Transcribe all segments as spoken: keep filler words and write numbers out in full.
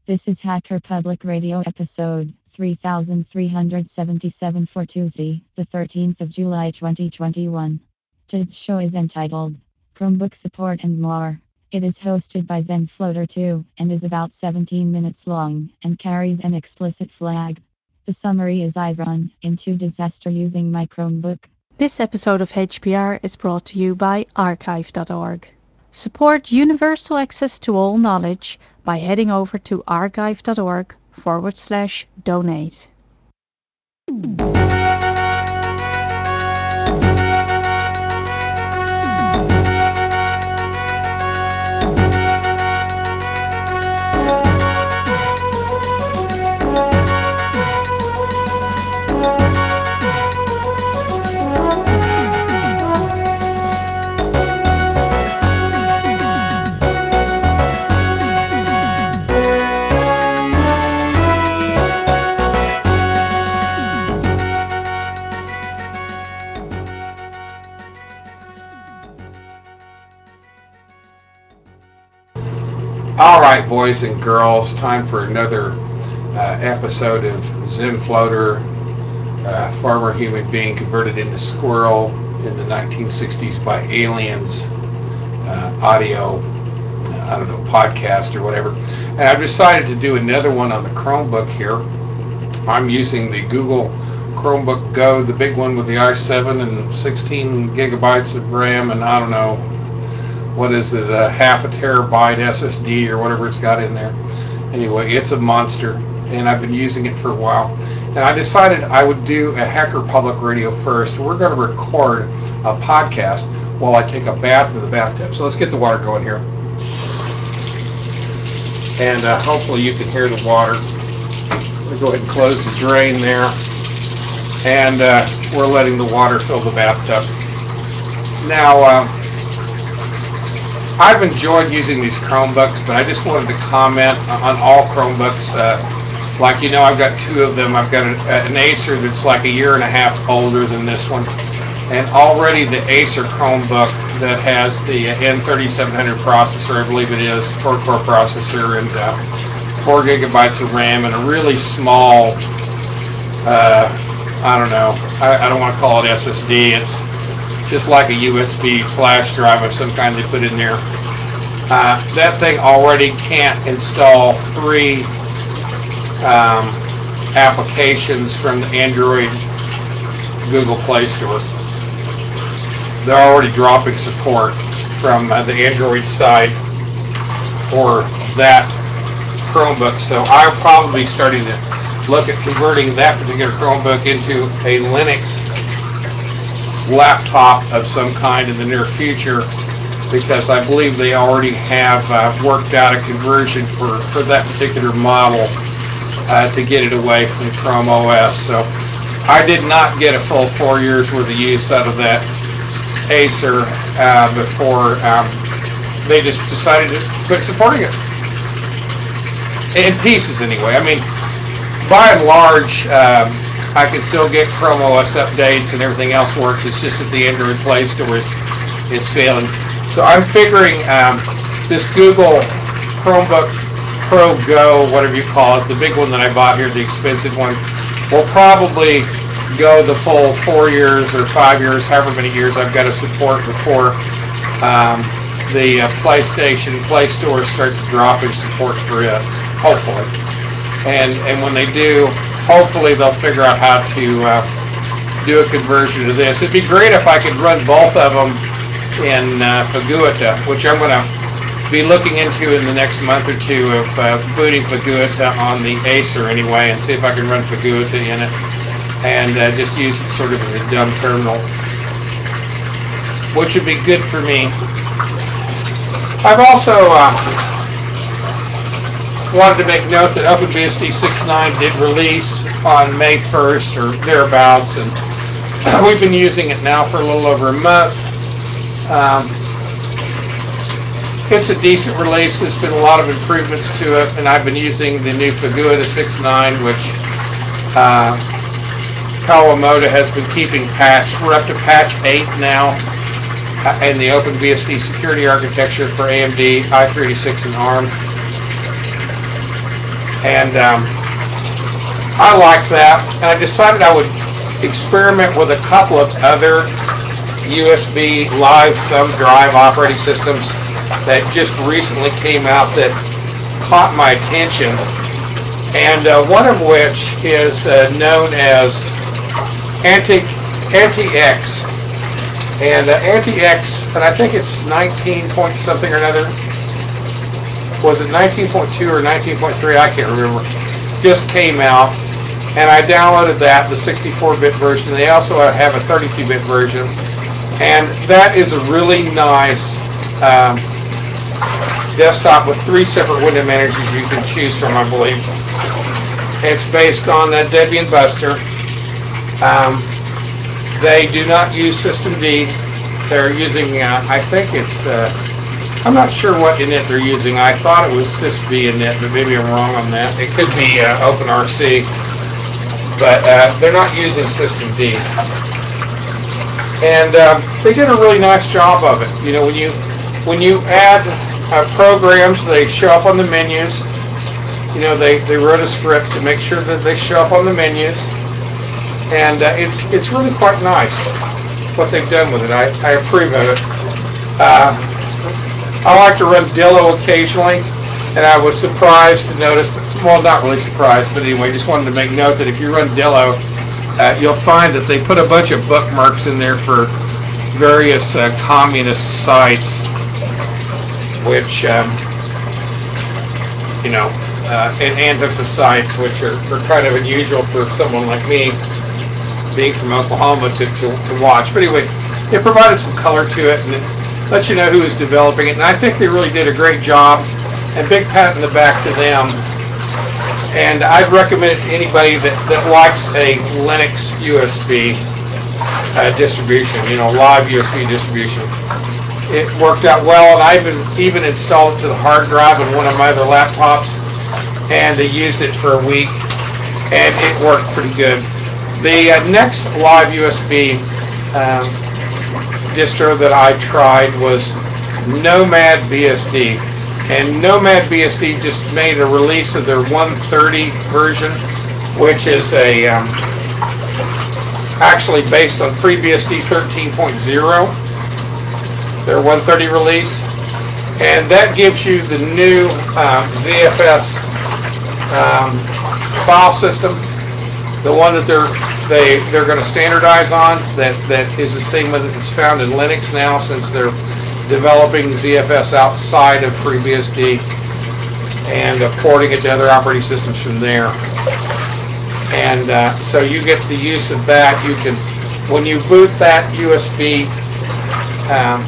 This is Hacker Public Radio episode three thousand three hundred seventy-seven for Tuesday, the thirteenth of July twenty twenty-one. Today's show is entitled Chromebook Support and More. It is hosted by ZenFloater two and is about seventeen minutes long and carries an explicit flag. The summary is I run into disaster using my Chromebook. This episode of H P R is brought to you by archive dot org. Support universal access to all knowledge by heading over to archive dot org forward slash donate. All right, boys and girls, time for another uh, episode of ZenFloater, uh, farmer human being converted into squirrel in the nineteen sixties by aliens, uh, audio, uh, I don't know, podcast or whatever. And I've decided to do another one on the Chromebook here. I'm using the Google Chromebook Go, the big one with the i seven and sixteen gigabytes of RAM, and I don't know, what is it, a half a terabyte S S D or whatever it's got in there. Anyway, it's a monster, and I've been using it for a while. And I decided I would do a Hacker Public Radio first. We're going to record a podcast while I take a bath in the bathtub. So let's get the water going here. And uh, hopefully you can hear the water. I'm going to go ahead and close the drain there. And uh, we're letting the water fill the bathtub. Now, uh, I've enjoyed using these Chromebooks, but I just wanted to comment on all Chromebooks. Uh, like, you know, I've got two of them. I've got a, an Acer that's like a year and a half older than this one. And already the Acer Chromebook that has the N thirty-seven hundred processor, I believe it is, four-core processor, and uh, four gigabytes of RAM, and a really small, uh, I don't know, I, I don't want to call it S S D. It's just like a U S B flash drive of some kind they put in there. Uh, that thing already can't install three um, applications from the Android Google Play Store. They're already dropping support from uh, the Android side for that Chromebook, so I'm probably starting to look at converting that particular Chromebook into a Linux laptop of some kind in the near future, because I believe they already have uh, worked out a conversion for, for that particular model uh, to get it away from Chrome O S. So I did not get a full four years worth of use out of that Acer uh, before um, they just decided to quit supporting it. In pieces anyway. I mean, by and large, um, I can still get Chrome O S updates and everything else works. It's just that the Android Play Store is, is failing. So I'm figuring um, this Google Chromebook Pro Go, whatever you call it, the big one that I bought here, the expensive one, will probably go the full four years or five years, however many years I've got to support before um, the uh, PlayStation Play Store starts dropping support for it, hopefully. And and when they do, hopefully they'll figure out how to uh, do a conversion to this. It'd be great if I could run both of them in uh, Figuita, which I'm going to be looking into in the next month or two of uh, booting Figuita on the Acer anyway, and see if I can run Figuita in it and uh, just use it sort of as a dumb terminal, which would be good for me. I've also uh, wanted to make note that OpenBSD six point nine did release on May first or thereabouts, and we've been using it now for a little over a month. Um, it's a decent release. There's been a lot of improvements to it, and I've been using the new Figuita six point nine, which uh, Kawamoto has been keeping patched. We're up to patch eight now uh, in the OpenBSD security architecture for A M D, i three eighty-six, and ARM. And um, I like that. And I decided I would experiment with a couple of other U S B live thumb drive operating systems that just recently came out that caught my attention. And uh, one of which is uh, known as Anti Anti-X. And uh, Anti-X, and I think it's nineteen point something or another. Was it nineteen point two or nineteen point three? I can't remember. Just came out, and I downloaded that, the sixty-four bit version. They also have a thirty-two bit version, and that is a really nice um, desktop with three separate window managers you can choose from, I believe. It's based on uh, Debian Buster. Um, they do not use System D. They're using, uh, I think it's, uh, I'm not sure what init they're using. I thought it was sysb init, but maybe I'm wrong on that. It could be uh, OpenRC, but uh, they're not using System D. And um, they did a really nice job of it. You know, when you when you add uh, programs, they show up on the menus. You know, they, they wrote a script to make sure that they show up on the menus, and uh, it's it's really quite nice what they've done with it. I, I approve of it. Uh, I like to run Dillo occasionally, and I was surprised to notice, well, not really surprised, but anyway, just wanted to make note that if you run Dillo, uh, you'll find that they put a bunch of bookmarks in there for various uh, communist sites, which, um, you know, uh, and Antifa sites, which are, are kind of unusual for someone like me, being from Oklahoma, to, to, to watch. But anyway, it provided some color to it, and it lets you know who is developing it. And I think they really did a great job, and big pat in the back to them. And I'd recommend it to anybody that, that likes a Linux U S B uh, distribution, you know, live U S B distribution. It worked out well, and I even, even installed it to the hard drive in one of my other laptops, and they used it for a week, and it worked pretty good. The uh, next live U S B um, distro that I tried was Nomad B S D. And Nomad B S D just made a release of their one thirty version, which is a um, actually based on FreeBSD thirteen point oh, their one thirty release. And that gives you the new um, Z F S um, file system, the one that they're they they're going to standardize on, that that is the same one that's found in Linux now, since they're developing Z F S outside of FreeBSD and uh, porting it to other operating systems from there. And uh, so you get the use of that. You can, when you boot that U S B um,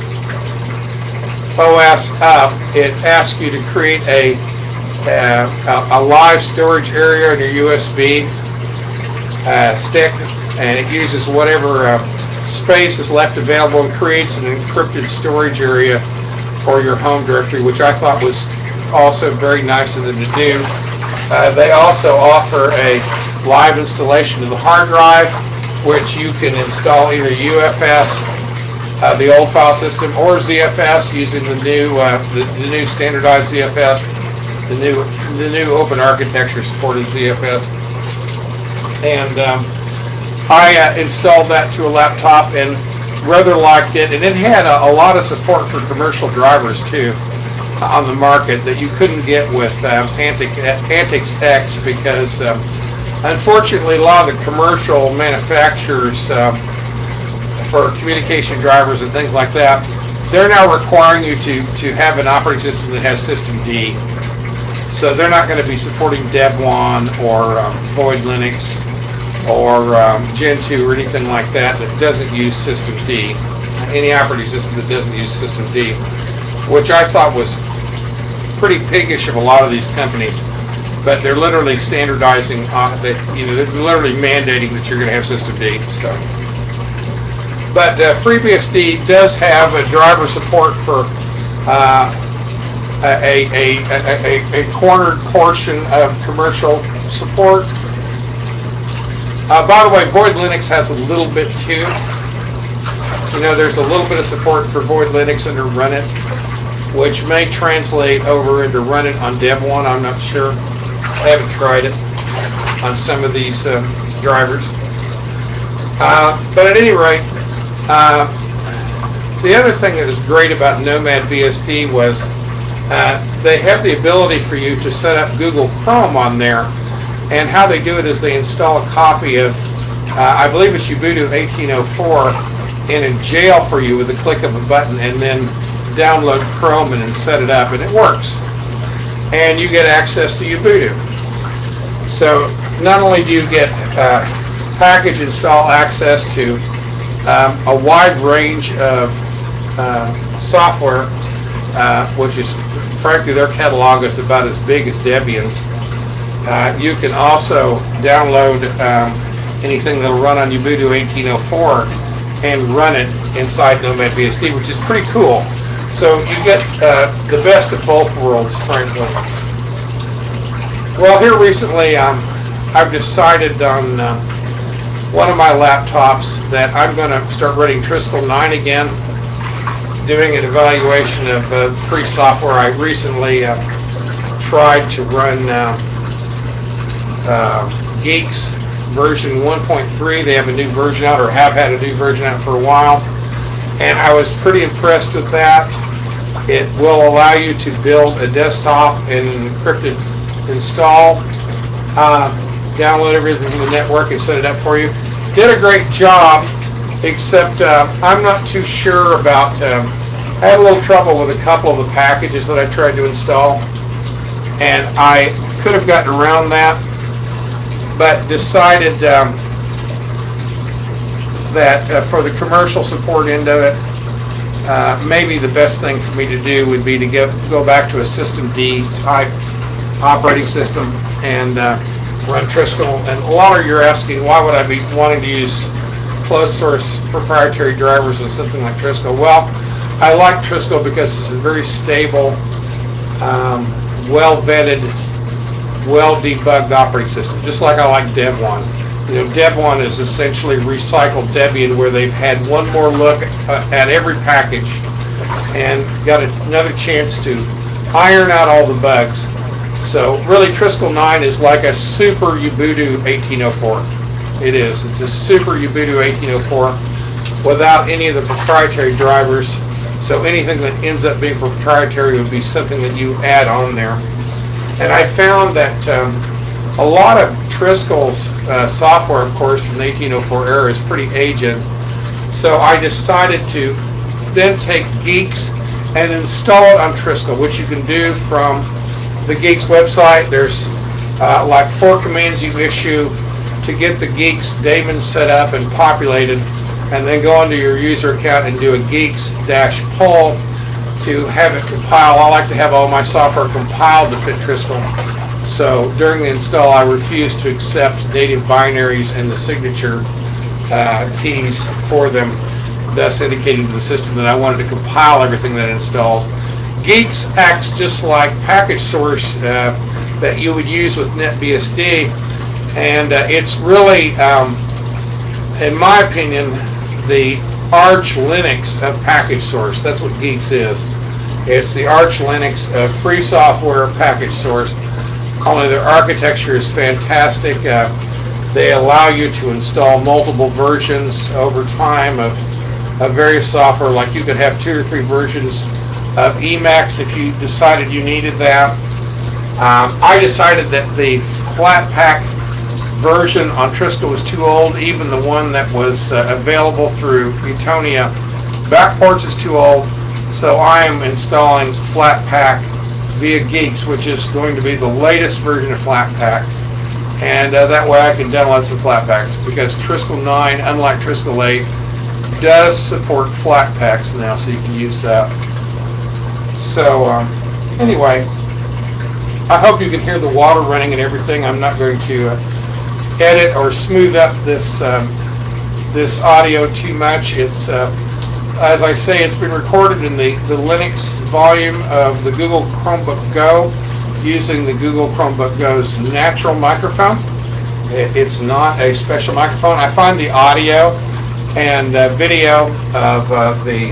O S up, it asks you to create a uh, a, a live storage area in your U S B uh, stick, and it uses whatever uh, space is left available and creates an encrypted storage area for your home directory, which I thought was also very nice of them to do. Uh, they also offer a live installation of the hard drive, which you can install either U F S, uh, the old file system, or Z F S using the new uh, the, the new standardized Z F S, the new the new open architecture supported Z F S. And um, I uh, installed that to a laptop and rather liked it. And it had a, a lot of support for commercial drivers too on the market that you couldn't get with um, Antix, Antix X, because um, unfortunately a lot of the commercial manufacturers um, for communication drivers and things like that, they're now requiring you to, to have an operating system that has System D. So they're not going to be supporting Debian or um, Void Linux or um, Gentoo or anything like that that doesn't use System D. Any operating system that doesn't use System D, which I thought was pretty piggish of a lot of these companies. But they're literally standardizing, uh, that, you know, they're literally mandating that you're going to have System D. So, but uh, FreeBSD does have a driver support for uh, a, a, a, a, a cornered portion of commercial support. Uh, by the way, Void Linux has a little bit too. You know, there's a little bit of support for Void Linux under Runit, which may translate over into Runit on Debian, I'm not sure. I haven't tried it on some of these um, drivers. Uh, but at any rate, uh, the other thing that was great about Nomad B S D was uh, they have the ability for you to set up Google Chrome on there. And how they do it is they install a copy of, uh, I believe it's Ubuntu eighteen oh four, in a jail for you with a click of a button, and then download Chrome and then set it up, and it works. And you get access to Ubuntu. So not only do you get uh, package install access to um, a wide range of uh, software, uh, which is, frankly, their catalog is about as big as Debian's. Uh, you can also download um, anything that'll run on Ubuntu eighteen oh four and run it inside Nomad B S D, which is pretty cool. So you get uh, the best of both worlds, frankly. Well, here recently, um, I've decided on uh, one of my laptops that I'm going to start running Triskel nine again, doing an evaluation of uh, free software. I recently uh, tried to run uh, uh, Geeks version one point three. They have a new version out, or have had a new version out for a while, and I was pretty impressed with that. It will allow you to build a desktop and an encrypted install, uh, download everything from the network and set it up for you. Did a great job, except uh, I'm not too sure about, um, I had a little trouble with a couple of the packages that I tried to install, and I could have gotten around that, but decided um, that uh, for the commercial support end of it, uh, maybe the best thing for me to do would be to get, go back to a System D type operating system and uh, run Triskel. And a lot of you are asking, why would I be wanting to use closed source proprietary drivers on something like Triskel? Well, I like Triskel because it's a very stable, um, well vetted, well debugged operating system, just like I like Devuan. You know, Devuan is essentially recycled Debian, where they've had one more look uh, at every package and got another chance to iron out all the bugs. So really, Triskel nine is like a super Ubuntu eighteen oh four. It is. It's a super Ubuntu eighteen oh four without any of the proprietary drivers. So anything that ends up being proprietary would be something that you add on there. And I found that um, a lot of Triskel's uh, software, of course, from the eighteen oh four era is pretty aged. So I decided to then take Geeks and install it on Triskel, which you can do from the Geeks website. There's uh, like four commands you issue to get the Geeks daemon set up and populated, and then go into your user account and do a Geeks-pull to have it compile. I like to have all my software compiled to fit Triskel. So during the install, I refuse to accept native binaries and the signature uh, keys for them, thus indicating to the system that I wanted to compile everything that I installed. Geeks acts just like package source uh, that you would use with NetBSD, and uh, it's really, um, in my opinion, the Arch Linux of package source. That's what Geeks is. It's the Arch Linux of free software package source, only their architecture is fantastic. Uh, they allow you to install multiple versions over time of, of various software, like you could have two or three versions of Emacs if you decided you needed that. Um, I decided that the Flatpak version on Triskel was too old. Even the one that was uh, available through Utonia Backports is too old. So I am installing Flatpak via Geeks, which is going to be the latest version of Flatpak. And uh, that way I can download some Flatpaks, because Triskel nine, unlike Triskel eight, does support Flatpaks now, so you can use that. So um, anyway, I hope you can hear the water running and everything. I'm not going to uh, edit or smooth up this um, this audio too much. It's uh, as I say, it's been recorded in the, the Linux volume of the Google Chromebook Go using the Google Chromebook Go's natural microphone. It, it's not a special microphone. I find the audio and uh, video of uh, the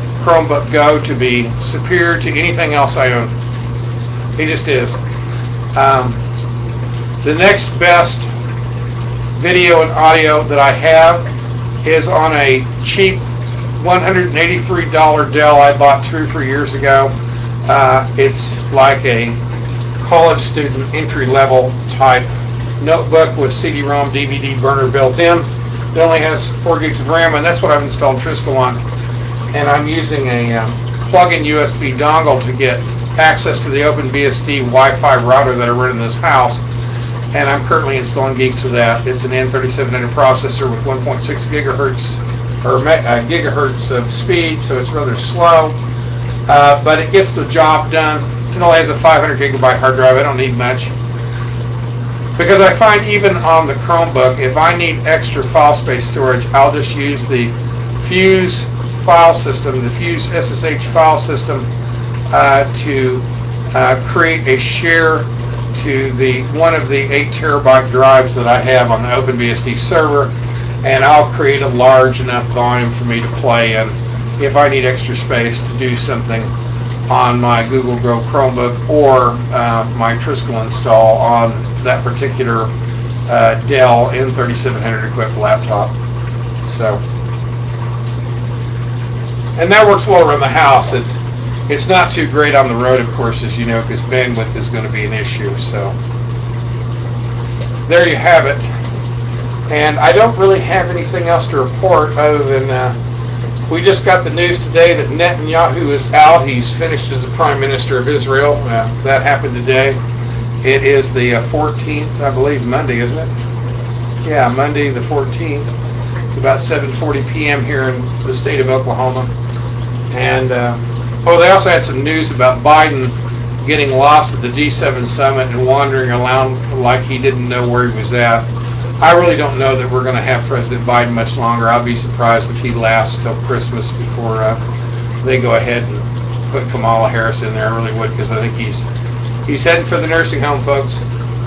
Chromebook Go to be superior to anything else I own. It just is. Um, the next best video and audio that I have is on a cheap one hundred eighty-three dollars Dell I bought two or three years ago. Uh, it's like a college student entry-level type notebook with C D-ROM D V D burner built in. It only has four gigs of RAM, and that's what I've installed Triskel on. And I'm using a um, plug-in U S B dongle to get access to the OpenBSD Wi-Fi router that I run in this house. And I'm currently installing Geeks to that. It's an N thirty-seven hundred processor with one point six gigahertz or uh, gigahertz of speed, so it's rather slow, uh, but it gets the job done. It only has a five hundred gigabyte hard drive. I don't need much, because I find even on the Chromebook, if I need extra file space storage, I'll just use the Fuse file system, the Fuse S S H file system, uh, to uh, create a share to the one of the eight terabyte drives that I have on the OpenBSD server, and I'll create a large enough volume for me to play in if I need extra space to do something on my Google Go Chromebook or uh, my Triskel install on that particular uh, Dell N thirty-seven hundred equipped laptop. So, and that works well around the house. It's it's not too great on the road, of course, as you know, because bandwidth is going to be an issue. So there you have it. And I don't really have anything else to report other than uh, we just got the news today that Netanyahu is out. He's finished as the Prime Minister of Israel. Uh, that happened today. It is the uh, fourteenth, I believe, Monday, isn't it? Yeah, Monday the fourteenth. It's about seven forty p.m. here in the state of Oklahoma. And, uh, oh, they also had some news about Biden getting lost at the G seven summit and wandering around like he didn't know where he was at. I really don't know that we're going to have President Biden much longer. I'll be surprised if he lasts till Christmas before uh, they go ahead and put Kamala Harris in there. I really would, because I think he's he's heading for the nursing home, folks.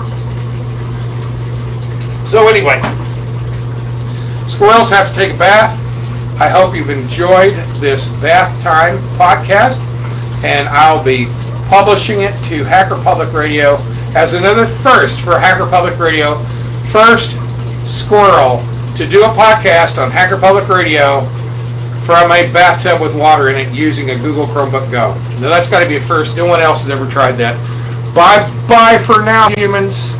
So anyway, squirrels have to take a bath. I hope you've enjoyed this bath time podcast, and I'll be publishing it to Hacker Public Radio as another first for Hacker Public Radio. First squirrel to do a podcast on Hacker Public Radio from a bathtub with water in it using a Google Chromebook Go. Now that's got to be a first. No one else has ever tried that. Bye-bye for now, humans.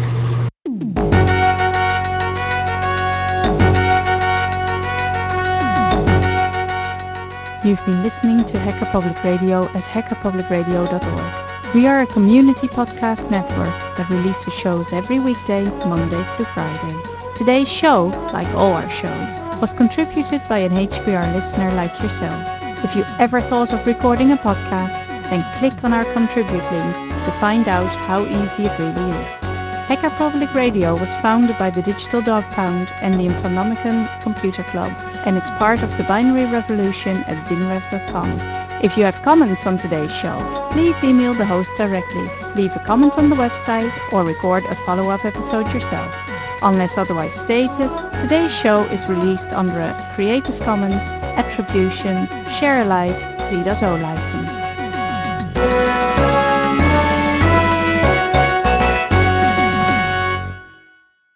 You've been listening to Hacker Public Radio at hacker public radio dot org. We are a community podcast network that releases shows every weekday, Monday through Friday. Today's show, like all our shows, was contributed by an H P R listener like yourself. If you ever thought of recording a podcast, then click on our contribute link to find out how easy it really is. Hacker Public Radio was founded by the Digital Dog Pound and the Infonomicon Computer Club, and is part of the Binary Revolution at binrev dot com. If you have comments on today's show, please email the host directly, leave a comment on the website, or record a follow-up episode yourself. Unless otherwise stated, today's show is released under a Creative Commons Attribution Share Alike three point oh license.